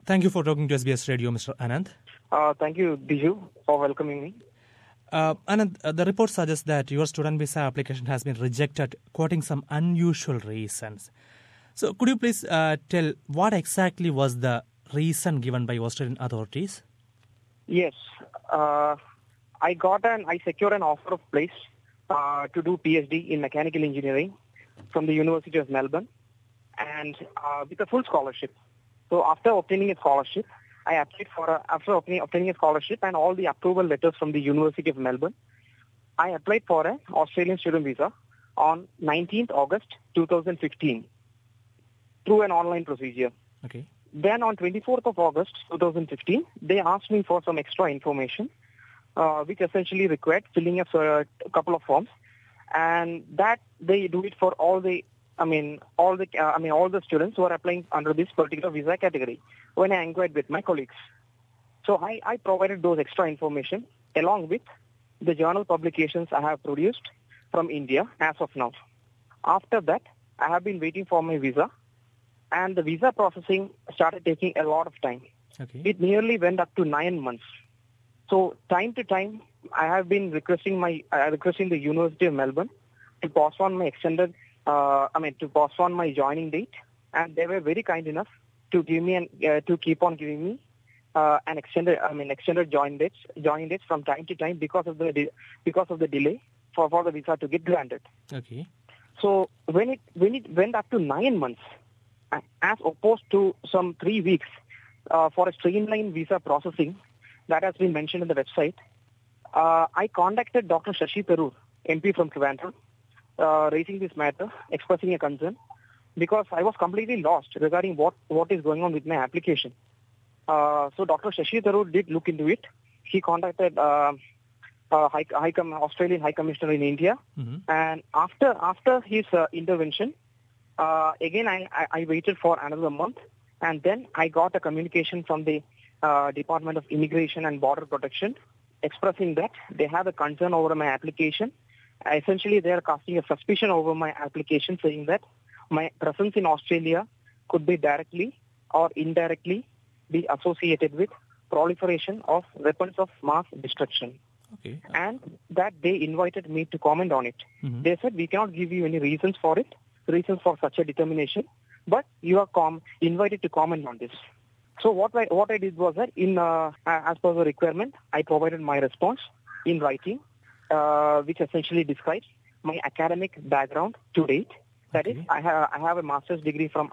Thank you for talking to SBS Radio, Mr. Anand. Thank you, Biju, for welcoming me. Anand, the report suggests that your student visa application has been rejected, quoting some unusual reasons. So could you please tell what exactly was the reason given by Australian authorities? Yes, I secured an offer of place to do PhD in mechanical engineering from the University of Melbourne, and with a full scholarship. So after obtaining a scholarship, I applied after obtaining a scholarship and all the approval letters from the University of Melbourne, I applied for an Australian student visa on 19th August 2015 through an online procedure. Okay. Then on 24th of August 2015, they asked me for some extra information, which essentially required filling a couple of forms, and that they do it for all the students who are applying under this particular visa category. When I inquired with my colleagues, so I provided those extra information along with the journal publications I have produced from India as of now. After that, I have been waiting for my visa, and the visa processing started taking a lot of time. Okay. It nearly went up to 9 months. So time to time, I have been requesting the University of Melbourne to postpone my joining date, and they were very kind enough to give me to keep on giving me an extended joining dates from time to time because of the delay for the visa to get granted. Okay. So when it went up to 9 months, as opposed to some 3 weeks for a streamlined visa processing that has been mentioned in the website, I contacted Dr. Shashi Tharoor, MP from Trivandrum, raising this matter, expressing a concern, because I was completely lost regarding what is going on with my application. So Dr. Shashi Tharoor did look into it. He contacted Australian High Commissioner in India, and after his intervention, again I waited for another month, and then I got a communication from the Department of Immigration and Border Protection expressing that they have a concern over my application. Essentially, they are casting a suspicion over my application, saying that my presence in Australia could be directly or indirectly be associated with proliferation of weapons of mass destruction. Okay. And that they invited me to comment on it. They said, we cannot give you any reasons for such a determination, but you are invited to comment on this. So what I did was that as per the requirement, I provided my response in writing, which essentially describes my academic background to date. That is, I have a master's degree from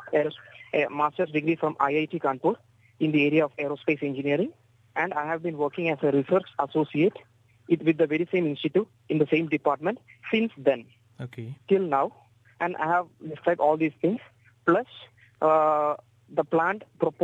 IIT Kanpur in the area of aerospace engineering, and I have been working as a research associate with the very same institute in the same department since then. Okay. Till now, and I have described all these things plus the planned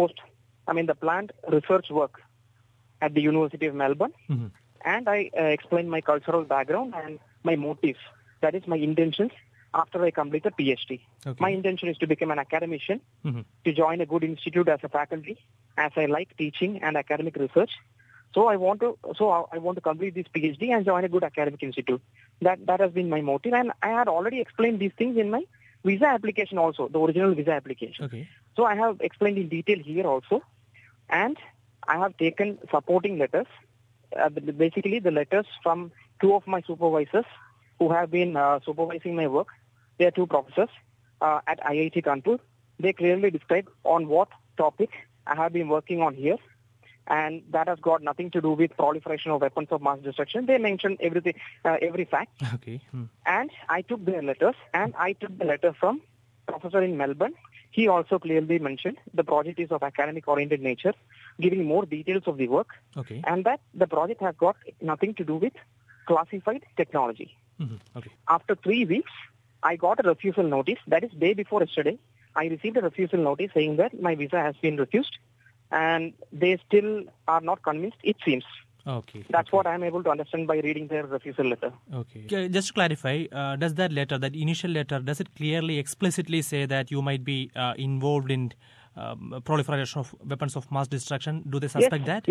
research work at the University of Melbourne. And I explained my cultural background and my motives. That is my intentions after I complete the PhD. Okay. My intention is to become an academician, to join a good institute as a faculty, as I like teaching and academic research. So I want to complete this PhD and join a good academic institute. That has been my motive, and I had already explained these things in my visa application also, the original visa application. Okay. So I have explained in detail here also, and I have taken supporting letters. Basically, the letters from two of my supervisors who have been supervising my work. They are two professors at IIT Kanpur. They clearly describe on what topic I have been working on here, and that has got nothing to do with proliferation of weapons of mass destruction. They mentioned everything, every fact. Okay. And I took their letters, and I took the letter from professor in Melbourne. He also clearly mentioned the project is of academic-oriented nature, giving more details of the work, Okay. and that the project has got nothing to do with classified technology. Okay. After 3 weeks, I got a refusal notice. That is day before yesterday. I received a refusal notice saying that my visa has been refused, and they still are not convinced, it seems. Okay. That's what I'm able to understand by reading their refusal letter. Okay. Just to clarify, does that letter, that initial letter, does it clearly, explicitly say that you might be involved in proliferation of weapons of mass destruction? Do they suspect that?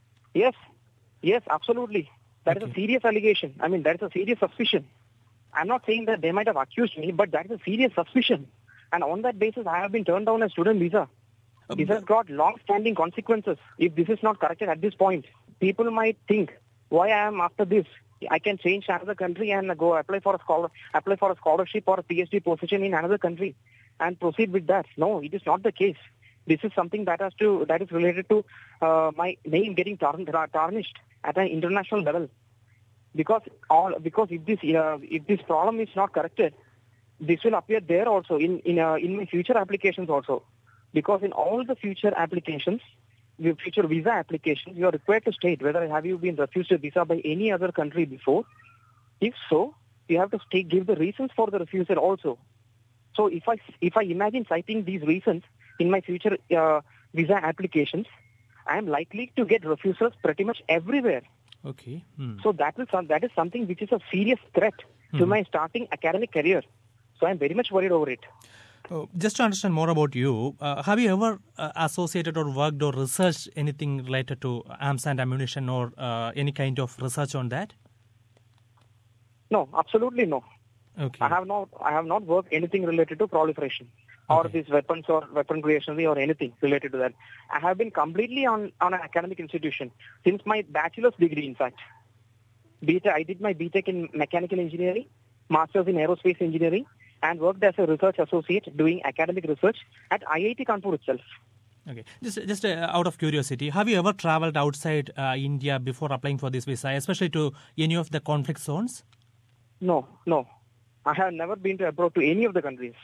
Yes, absolutely. That is a serious allegation. I mean, that is a serious suspicion. I'm not saying that they might have accused me, but that is a serious suspicion. And on that basis, I have been turned down a student visa. This has got long-standing consequences. If this is not corrected at this point, people might think, why I am after this? I can change to another country and go apply for a scholarship or a PhD position in another country and proceed with that. No, it is not the case. This is something that is related to my name getting tarnished at an international level. Because if this problem is not corrected, this will appear there also in my future applications also. Because in all the future applications, your future visa applications, you are required to state whether have you been refused a visa by any other country before. If so, you have to give the reasons for the refusal also. So if I imagine citing these reasons in my future visa applications, I am likely to get refusals pretty much everywhere. Okay. So that is something which is a serious threat to my starting academic career. So I am very much worried over it. Just to understand more about you, have you ever associated or worked or researched anything related to arms and ammunition or any kind of research on that? No, absolutely no. Okay. I have not worked anything related to proliferation or these weapons or weapon creation or anything related to that. I have been completely on an academic institution since my bachelor's degree, in fact. I did my BTech in mechanical engineering, master's in aerospace engineering, and worked as a research associate doing academic research at IIT Kanpur itself. Okay. Just out of curiosity, have you ever traveled outside India before applying for this visa, especially to any of the conflict zones? No. I have never been abroad to any of the countries.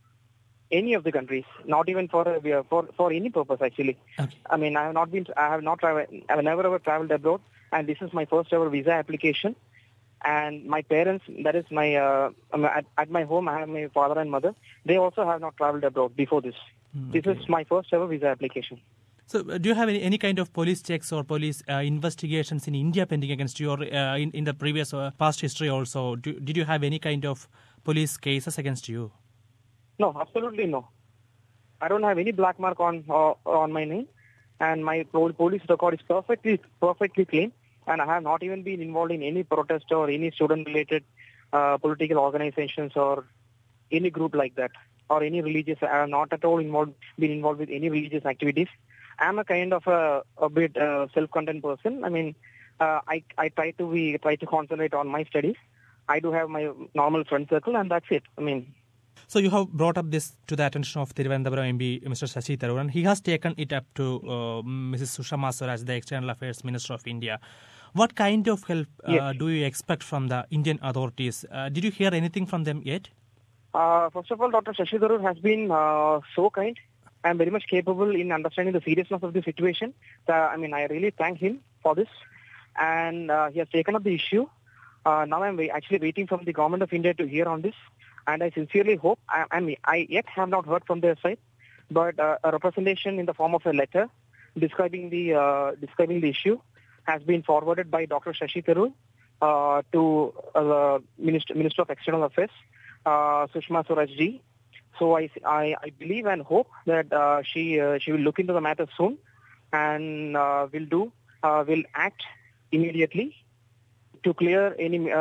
Not even for any purpose actually. Okay. I mean, I have never ever traveled abroad, and this is my first ever visa application. And my parents, that is my, at my home, I have my father and mother. They also have not traveled abroad before this. Okay. This is my first ever visa application. So do you have any kind of police checks or police investigations in India pending against you, or in the previous past history also? Did you have any kind of police cases against you? No, absolutely no. I don't have any black mark on my name, and my police record is perfectly clean. And I have not even been involved in any protest or any student-related political organizations or any group like that, or any religious. I have not at all been involved with any religious activities. I am a kind of a bit self-content person. I mean, I try to concentrate on my studies. I do have my normal friend circle, and that's it. I mean. So you have brought up this to the attention of Thiruvananthapuram MP, Mr. Shashi Tharoor, and he has taken it up to Mrs. Sushma Swaraj, the External Affairs Minister of India. What kind of help do you expect from the Indian authorities? Did you hear anything from them yet? First of all, Dr. Shashi Tharoor has been so kind and very much capable in understanding the seriousness of the situation. I really thank him for this. And he has taken up the issue. Now I'm actually waiting from the Government of India to hear on this. And I sincerely hope, I yet have not heard from their side, but a representation in the form of a letter describing the issue has been forwarded by Dr. Shashi Tharoor to the Minister of External Affairs, Sushma Swaraj ji. So I believe and hope that she will look into the matter soon and will act immediately to clear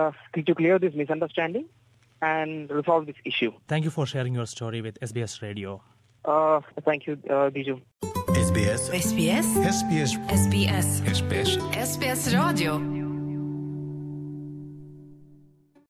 this misunderstanding and resolve this issue. Thank you for sharing your story with SBS Radio. Thank you, Biju. SBS. SBS. SBS. SBS. SBS Radio.